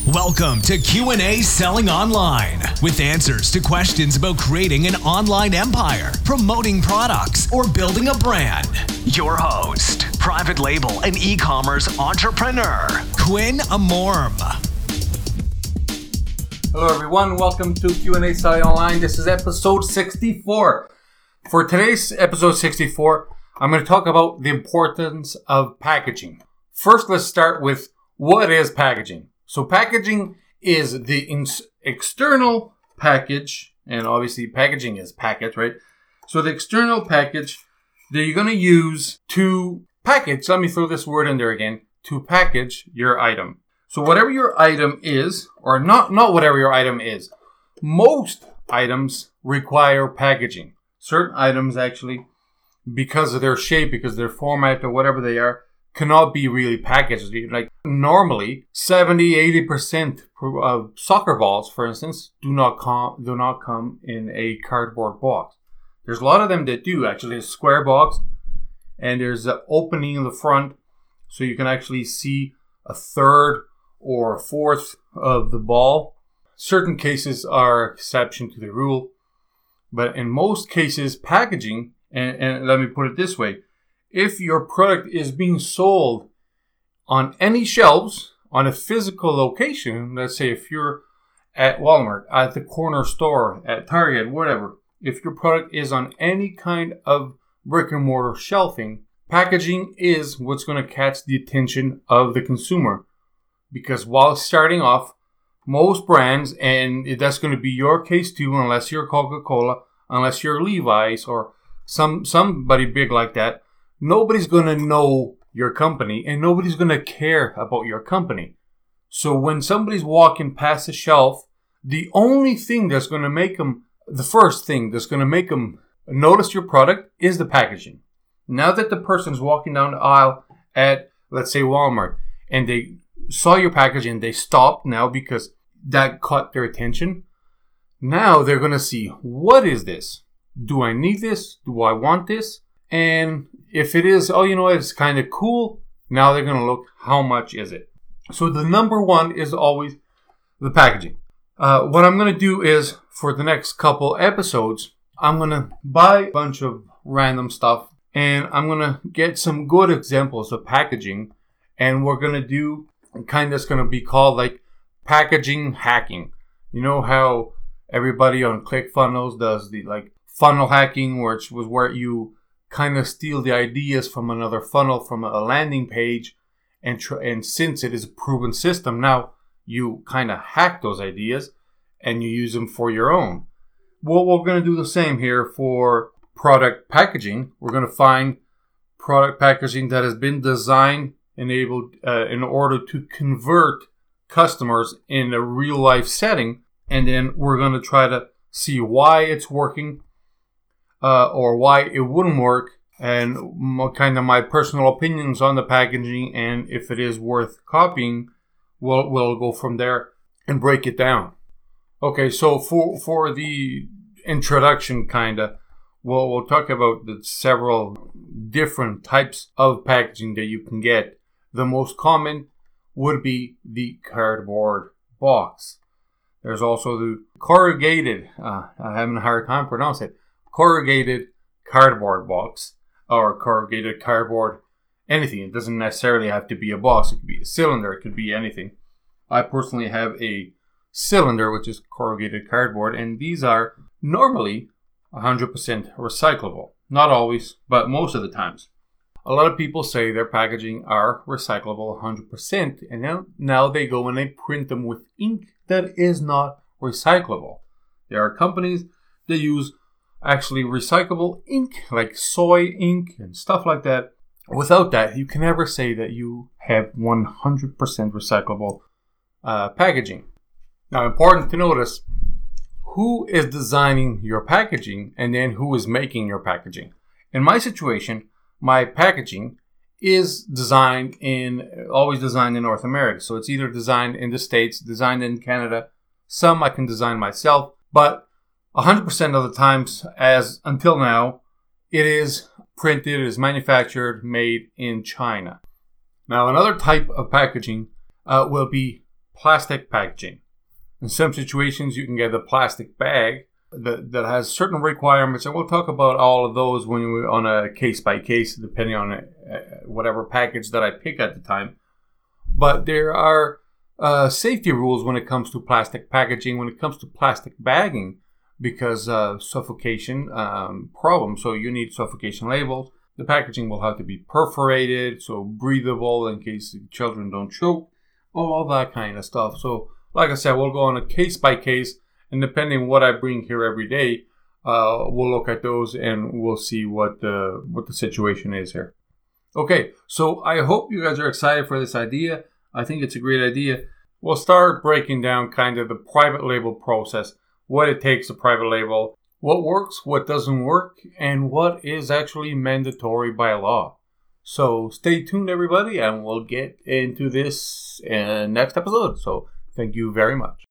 Welcome to Q&A Selling Online, with answers to questions about creating an online empire, promoting products, or building a brand. Your host, private label and e-commerce entrepreneur, Quinn Amorm. Hello everyone, welcome to Q&A Selling Online. This is episode 64. For today's episode 64, I'm going to talk about the importance of packaging. First, let's start with what is packaging. So packaging is the external package, and obviously packaging is packet, right? So the external package that you're going to use to package, let me throw this word in there again, to package your item. So whatever your item is, or not whatever your item is, most items require packaging. Certain items actually, because of their shape, because of their format or whatever they are, cannot be really packaged. Like normally, 70-80% of soccer balls, for instance, do not come in a cardboard box. There's a lot of them that do actually. A square box, and there's an opening in the front, so you can actually see a third or a fourth of the ball. Certain cases are exception to the rule, but in most cases, packaging, and let me put it this way, if your product is being sold on any shelves, on a physical location, let's say if you're at Walmart, at the corner store, at Target, whatever, if your product is on any kind of brick and mortar shelving, packaging is what's going to catch the attention of the consumer. Because while starting off, most brands, and that's going to be your case too, unless you're Coca-Cola, unless you're Levi's or somebody big like that, nobody's going to know your company and nobody's going to care about your company. So when somebody's walking past the shelf, the only thing that's going to make them, the first thing that's going to make them notice your product is the packaging. Now that the person's walking down the aisle at, let's say, Walmart, and they saw your packaging, they stopped now because that caught their attention. Now they're going to see, what is this? Do I need this? Do I want this? And if it is, it's kind of cool, now they're going to look, how much is it? So the number one is always the packaging. What I'm going to do is, for the next couple episodes, I'm going to buy a bunch of random stuff, and I'm going to get some good examples of packaging, and we're going to do kind that's going to be called like packaging hacking. You know how everybody on ClickFunnels does the like funnel hacking, which was where you kind of steal the ideas from another funnel, from a landing page, and since it is a proven system, now you kind of hack those ideas and you use them for your own. Well, we're going to do the same here for product packaging. We're going to find product packaging that has been designed, enabled in order to convert customers in a real life setting, and then we're going to try to see why it's working, or why it wouldn't work, and kind of my personal opinions on the packaging, and if it is worth copying, we'll go from there and break it down. Okay, so for the introduction, we'll talk about the several different types of packaging that you can get. The most common would be the cardboard box. There's also the corrugated, I'm having a hard time pronouncing it, corrugated cardboard box, or corrugated cardboard anything. It doesn't necessarily have to be a box. It could be a cylinder. It could be anything. I personally have a cylinder, which is corrugated cardboard, and these are normally 100% recyclable. Not always, but most of the times. A lot of people say their packaging are recyclable 100%, and now they go and they print them with ink that is not recyclable. There are companies that use actually recyclable ink, like soy ink and stuff like that. Without that, you can never say that you have 100% recyclable packaging. Now, important to notice who is designing your packaging and then who is making your packaging. In my situation, my packaging is always designed in North America. So it's either designed in the States, designed in Canada. Some I can design myself, but 100% of the times, as until now, it is printed, it is manufactured, made in China. Now, another type of packaging will be plastic packaging. In some situations, you can get a plastic bag that has certain requirements, and we'll talk about all of those when we're on a case-by-case, depending on whatever package that I pick at the time. But there are safety rules when it comes to plastic packaging, when it comes to plastic bagging, because of suffocation problems. So you need suffocation labels. The packaging will have to be perforated, so breathable in case the children don't choke, all that kind of stuff. So like I said, we'll go on a case-by-case, and depending on what I bring here every day, we'll look at those and we'll see what the situation is here. Okay, so I hope you guys are excited for this idea. I think it's a great idea. We'll start breaking down kind of the private label process, what it takes to private label, what works, what doesn't work, and what is actually mandatory by law. So stay tuned, everybody, and we'll get into this in next episode. So thank you very much.